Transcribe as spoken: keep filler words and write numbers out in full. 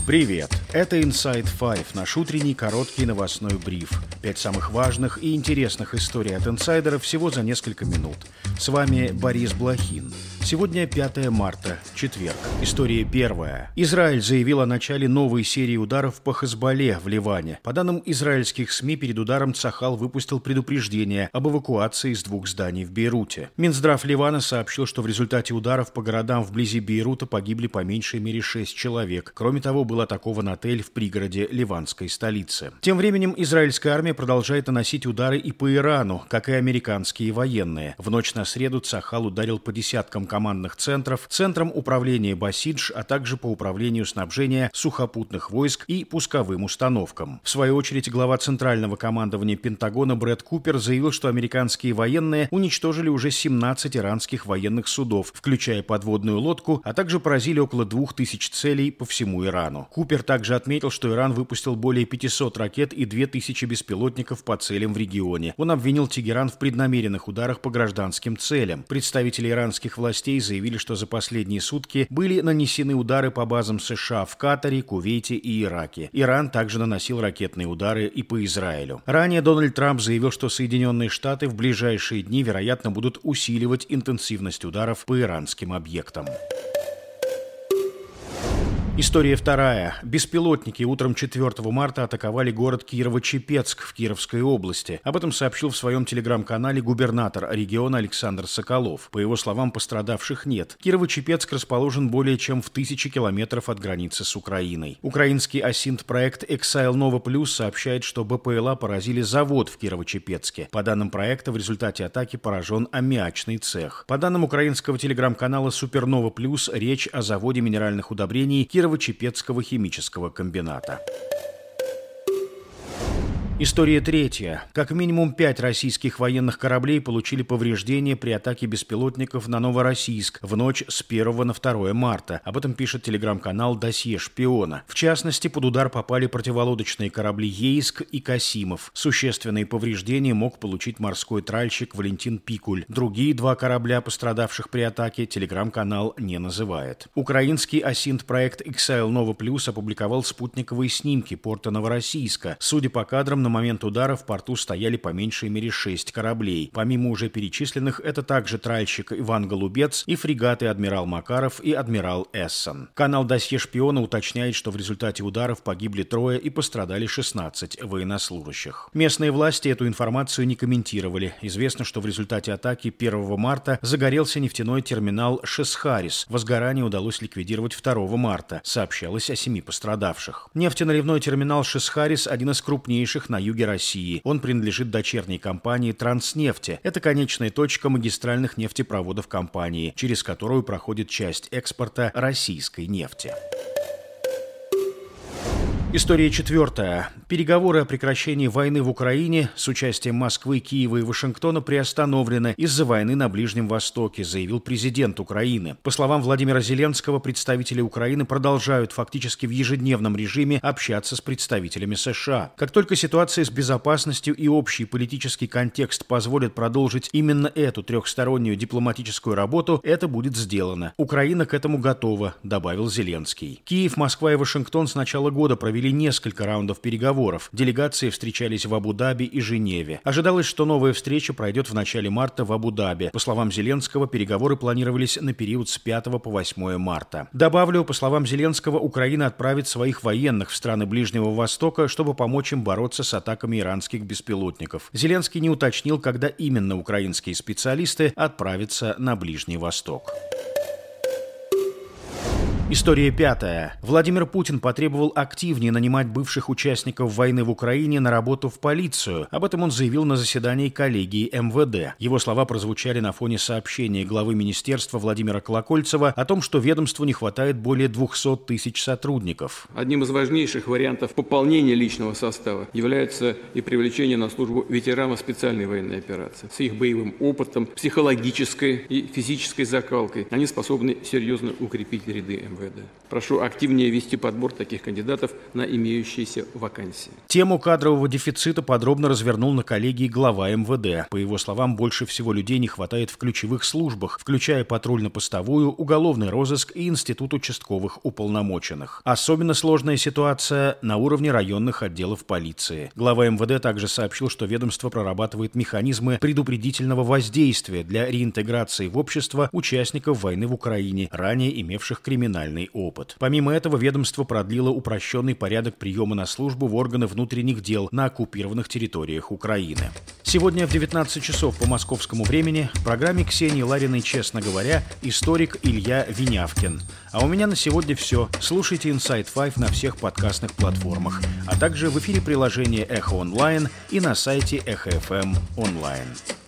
Привет! Это Inside Five, наш утренний короткий новостной бриф. Пять самых важных и интересных историй от инсайдеров всего за несколько минут. С вами Борис Блохин. Сегодня пятое марта, четверг. История первая. Израиль заявил о начале новой серии ударов по Хезболле в Ливане. По данным израильских СМИ, перед ударом Цахал выпустил предупреждение об эвакуации из двух зданий в Бейруте. Минздрав Ливана сообщил, что в результате ударов по городам вблизи Бейрута погибли по меньшей мере шесть человек. Кроме того, был атакован отель в пригороде ливанской столицы. Тем временем израильская армия продолжает наносить удары и по Ирану, как и американские военные. В ночь на среду Цахал ударил по десяткам командных центров, центрам управления Басидж, а также по управлению снабжения сухопутных войск и пусковым установкам. В свою очередь, глава Центрального командования Пентагона Брэд Купер заявил, что американские военные уничтожили уже семнадцать иранских военных судов, включая подводную лодку, а также поразили около двух тысяч целей по всему Ирану. Купер также отметил, что Иран выпустил более пятисот ракет и две тысячи беспилотников по целям в регионе. Он обвинил Тегеран в преднамеренных ударах по гражданским целям. Представители иранских властей заявили, что за последние сутки были нанесены удары по базам США в Катаре, Кувейте и Ираке. Иран также наносил ракетные удары и по Израилю. Ранее Дональд Трамп заявил, что Соединенные Штаты в ближайшие дни, вероятно, будут усиливать интенсивность ударов по иранским объектам. История вторая. Беспилотники утром четвёртого марта атаковали город Кирово-Чепецк в Кировской области. Об этом сообщил в своем телеграм-канале губернатор региона Александр Соколов. По его словам, пострадавших нет. Кирово-Чепецк расположен более чем в тысячи километров от границы с Украиной. Украинский осинт-проект Exile Nova Plus сообщает, что БПЛА поразили завод в Кирово-Чепецке. По данным проекта, в результате атаки поражен аммиачный цех. По данным украинского телеграм-канала Supernova Plus, речь о заводе минеральных удобрений Кирово-Чепецкого химического комбината. История третья. Как минимум пять российских военных кораблей получили повреждения при атаке беспилотников на Новороссийск в ночь с первого на второе марта. Об этом пишет телеграм-канал «Досье шпиона». В частности, под удар попали противолодочные корабли «Ейск» и «Касимов». Существенные повреждения мог получить морской тральщик Валентин Пикуль. Другие два корабля, пострадавших при атаке, телеграм-канал не называет. Украинский осинт-проект Exile Nova Plus опубликовал спутниковые снимки порта Новороссийска. Судя по кадрам, на момент удара в порту стояли по меньшей мере шесть кораблей. Помимо уже перечисленных, это также тральщик Иван Голубец и фрегаты «Адмирал Макаров» и «Адмирал Эссон». Канал «Досье шпиона» уточняет, что в результате ударов погибли трое и пострадали шестнадцать военнослужащих. Местные власти эту информацию не комментировали. Известно, что в результате атаки первого марта загорелся нефтяной терминал Шесхарис. Возгорание удалось ликвидировать второго марта. Сообщалось о семи пострадавших. Нефтеналивной терминал Шесхарис – один из крупнейших на юге России. Он принадлежит дочерней компании «Транснефти». Это конечная точка магистральных нефтепроводов компании, через которую проходит часть экспорта российской нефти. История четвертая. Переговоры о прекращении войны в Украине с участием Москвы, Киева и Вашингтона приостановлены из-за войны на Ближнем Востоке, заявил президент Украины. По словам Владимира Зеленского, представители Украины продолжают фактически в ежедневном режиме общаться с представителями США. Как только ситуация с безопасностью и общий политический контекст позволят продолжить именно эту трехстороннюю дипломатическую работу, это будет сделано. Украина к этому готова, добавил Зеленский. Киев, Москва и Вашингтон с начала года провели несколько раундов переговоров. Делегации встречались в Абу-Даби и Женеве. Ожидалось, что новая встреча пройдет в начале марта в Абу-Даби. По словам Зеленского, переговоры планировались на период с пятого по восьмое марта. Добавлю, по словам Зеленского, Украина отправит своих военных в страны Ближнего Востока, чтобы помочь им бороться с атаками иранских беспилотников. Зеленский не уточнил, когда именно украинские специалисты отправятся на Ближний Восток. История пятая. Владимир Путин потребовал активнее нанимать бывших участников войны в Украине на работу в полицию. Об этом он заявил на заседании коллегии эм вэ дэ. Его слова прозвучали на фоне сообщения главы министерства Владимира Колокольцева о том, что ведомству не хватает более двухсот тысяч сотрудников. Одним из важнейших вариантов пополнения личного состава является и привлечение на службу ветеранов специальной военной операции. С их боевым опытом, психологической и физической закалкой они способны серьезно укрепить ряды эм вэ дэ. МВД. Прошу активнее вести подбор таких кандидатов на имеющиеся вакансии. Тему кадрового дефицита подробно развернул на коллегии глава МВД. По его словам, больше всего людей не хватает в ключевых службах, включая патрульно-постовую, уголовный розыск и институт участковых уполномоченных. Особенно сложная ситуация на уровне районных отделов полиции. Глава МВД также сообщил, что ведомство прорабатывает механизмы предупредительного воздействия для реинтеграции в общество участников войны в Украине, ранее имевших криминальный опыт. Помимо этого, ведомство продлило упрощенный порядок приема на службу в органы внутренних дел на оккупированных территориях Украины. Сегодня в девятнадцать часов по московскому времени в программе Ксении Лариной «Честно говоря» историк Илья Винявкин. А у меня на сегодня все. Слушайте Inside пять на всех подкастных платформах, а также в эфире приложения Эхо Онлайн и на сайте Эхо эф эм онлайн.